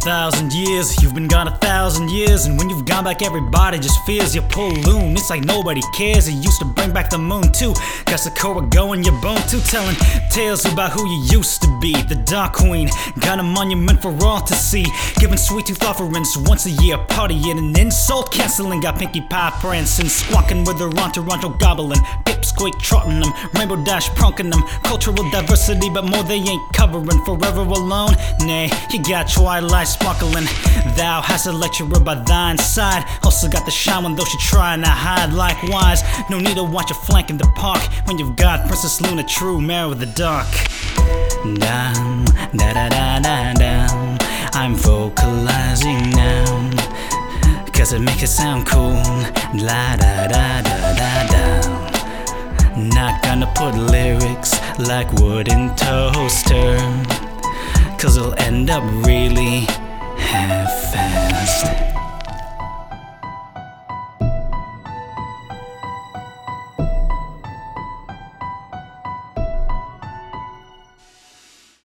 1,000 years, you've been gone 1,000 years, and when you've gone back everybody just fears your pollution. It's like nobody cares. You used to bring back the moon too, got Sakura going your bone too, telling tales about who you used to be. The Dark Queen got a monument for all to see, giving sweet tooth offerings once a year, partying and insult canceling. Got Pinkie Pie prancing, squawking with her on Toronto gobbling, pipsqueak trotting them, Rainbow Dash pronking them. Cultural diversity, but more they ain't covering. Forever alone, nay, you got Twilight sparkling. Thou hast a lecturer by thine side, also got the shaman though she trying to hide. Likewise, no need to watch a flank in the park when you've got Princess Luna, true mirror of the dark. Down, da da da da down. I'm vocalizing now, cause it makes it sound cool. La da da da da da. Not gonna put lyrics like wood in toaster, cause it'll end up really